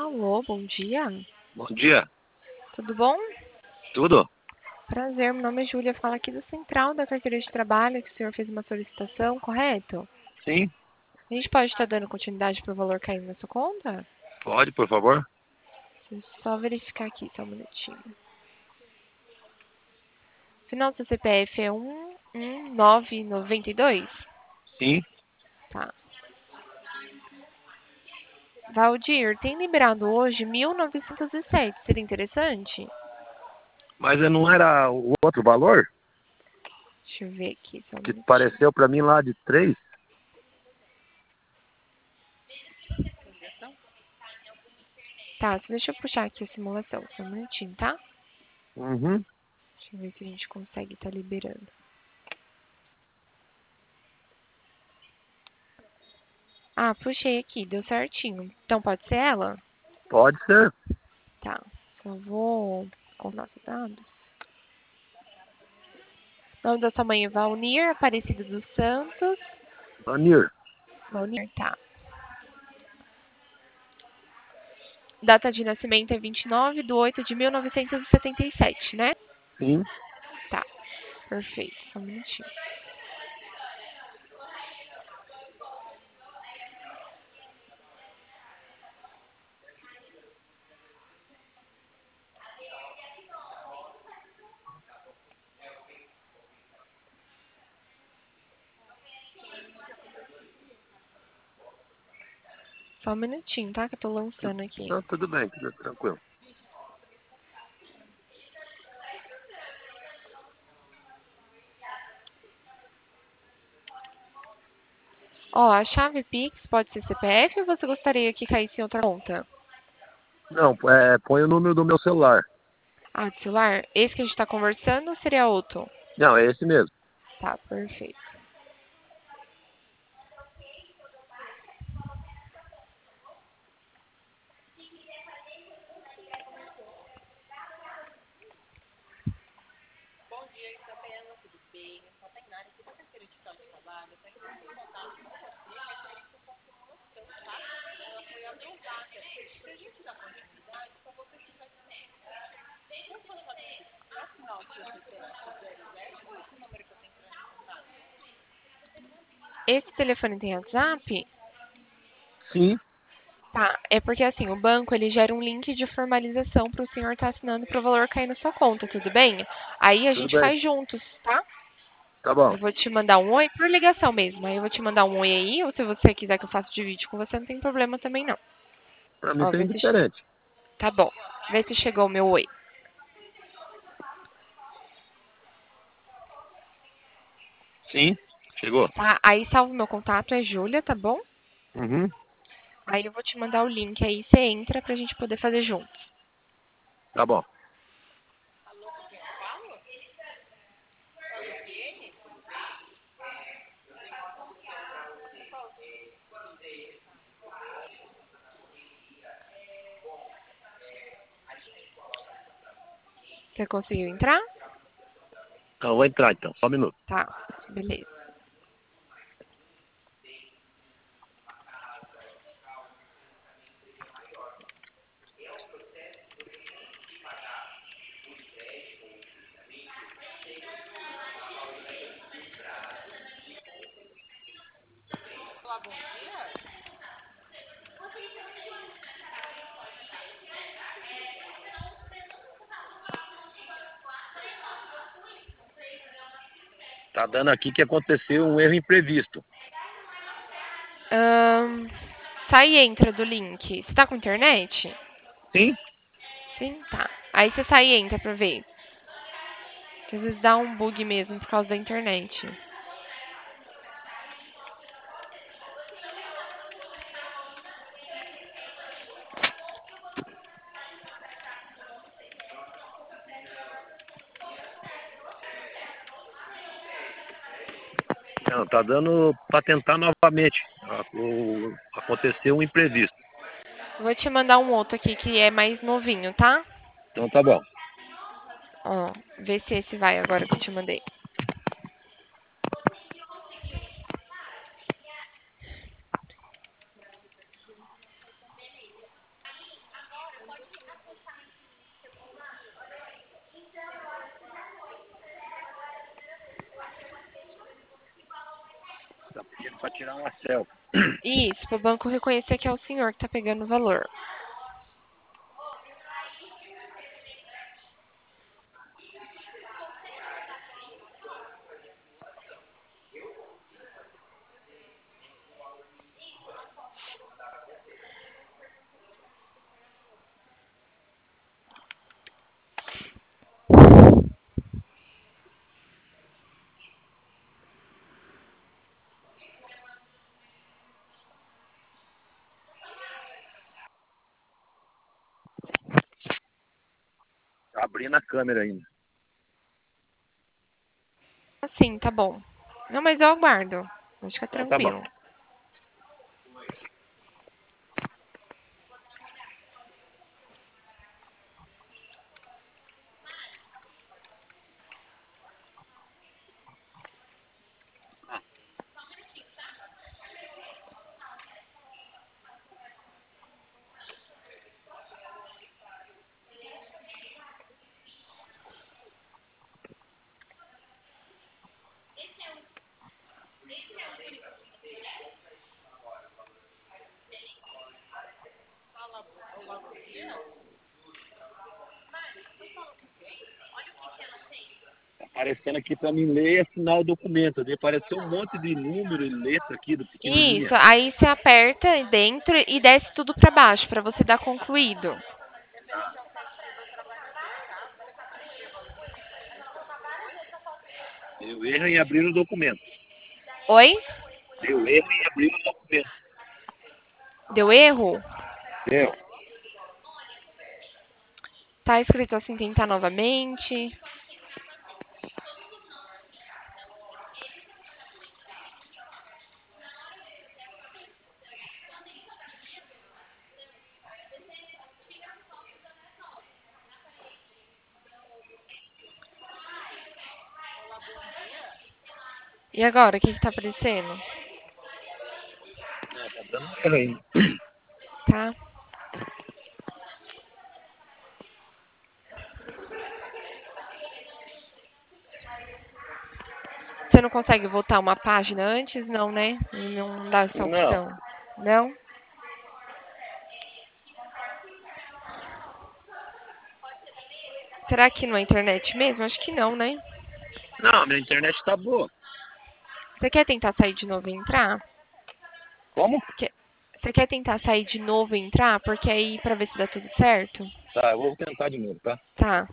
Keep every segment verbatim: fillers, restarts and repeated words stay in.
Alô, bom dia. Bom dia. Tudo bom? Tudo? Prazer, meu nome é Júlia. Fala aqui do Central da Carteira de Trabalho, que o senhor fez uma solicitação, correto? Sim, A gente pode estar dando continuidade para o valor caindo na sua conta? pode, por favor? Deixa eu só verificar aqui, só um minutinho. Final do seu C P F é um um nove nove dois? Sim, Tá. Valdir, tem liberado hoje mil novecentos e sete. Seria interessante? mas não era o outro valor Deixa eu ver aqui, só um que minutinho. pareceu para mim lá de três? Tá, deixa eu puxar aqui a simulação, só um minutinho, tá? Uhum. Deixa eu ver se a gente consegue estar liberando. Ah, puxei aqui, deu certinho. Então pode ser ela? Pode ser. Tá. Só vou com os nossos dados. Nome da sua mãe é Valnir, Aparecida dos Santos. Vanir. Valnir, tá. Data de nascimento é vinte e nove de oito de mil novecentos e setenta e sete, né? Sim. Tá, perfeito. Só um minutinho. Só um minutinho, tá? Que eu tô lançando aqui. Não, tudo bem, tudo tranquilo. Ó, a chave Pix pode ser C P F ou você gostaria que caísse em outra conta? Não, é, põe o número do meu celular. Ah, de celular? Esse que a gente tá conversando ou seria outro? Não, é esse mesmo. Tá, perfeito. Esse telefone tem WhatsApp? Sim, Tá, é porque assim, o banco ele gera um link de formalização para o senhor estar assinando para o valor cair na sua conta, tudo bem? Aí a tudo gente bem. faz juntos, tá? Tá bom. Eu vou te mandar um oi por ligação mesmo. Aí eu vou te mandar um oi aí, ou se você quiser que eu faça de vídeo com você, não tem problema também não. Para mim Ó, seria vê se indiferente. tá bom. Vê se chegou o meu oi. Sim, chegou. Tá? Aí salva o meu contato, é Júlia, tá bom? Uhum. Aí eu vou te mandar o link aí, você entra pra gente poder fazer juntos. Tá bom. Você conseguiu entrar? Então, eu vou entrar então, só um minuto. Tá, beleza. Tá dando aqui que aconteceu um erro imprevisto. Ahn, sai e entra do link. Você tá com internet? Sim? Sim, tá. Aí você sai e entra pra ver. Porque às vezes dá um bug mesmo por causa da internet. Não, tá dando para tentar novamente. Ah, o- Aconteceu um imprevisto. Vou te mandar um outro aqui que é mais novinho, tá? Então tá bom. Ó, vê se esse vai agora que eu te mandei. para tirar uma selfie. Isso, para o banco reconhecer que é o senhor que está pegando o valor. Tá abrindo a câmera ainda. Assim, tá bom. Não, mas eu aguardo. Pode ficar Então tá bom. tranquilo. Aparecendo aqui para mim ler e assinar o documento. Ali apareceu um monte de número e letra aqui, do pequenininha. Isso, aí você aperta dentro e desce tudo para baixo para você dar concluído. Deu erro em abrir o documento. Oi? Deu erro em abrir o documento. Deu erro? Deu. Tá escrito assim, tentar novamente. E agora, o que que tá aparecendo? Não, tá dando erro ainda. Tá? Você não consegue voltar uma página antes? Não, né? Não dá essa Não. opção. Não? Será que não é internet mesmo? Acho que não, né? Não, minha internet tá boa. Você quer tentar sair de novo e entrar? Como? Quer- Você quer tentar sair de novo e entrar? Porque aí, pra ver se dá tudo certo? Tá, eu vou tentar de novo, tá? Tá.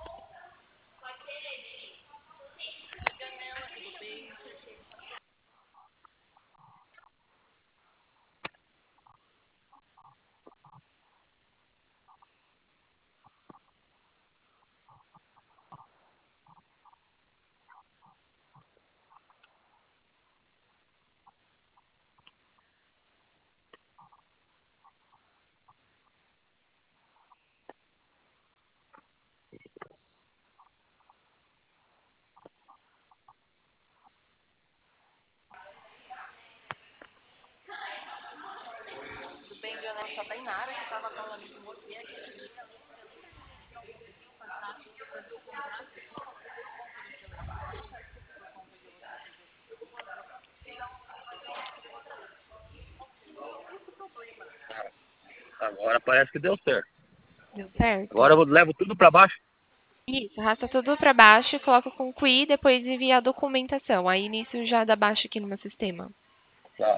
Agora parece que deu certo. Deu certo? Agora eu levo tudo para baixo. Isso, arrasta tudo pra baixo, coloca concluir, depois envia a documentação. Aí nisso já dá baixo aqui no meu sistema. Tá.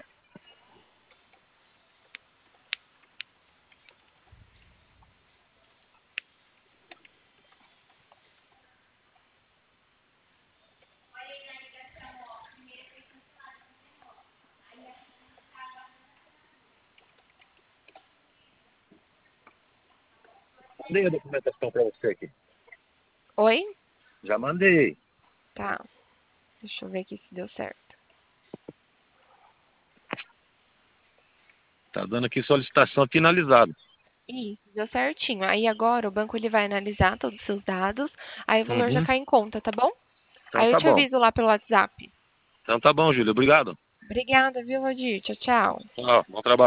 Mandei a documentação para você aqui. Oi? Já mandei. Tá. Deixa eu ver aqui se deu certo. Tá dando aqui solicitação finalizada. Isso, deu certinho. Aí agora o banco ele vai analisar todos os seus dados, aí o valor já Uhum. cai em conta, tá bom? Então Aí eu tá te bom. aviso lá pelo WhatsApp. Então tá bom, Júlio. Obrigado. Obrigada, viu, Rodir? Tchau, tchau. Ó, bom trabalho.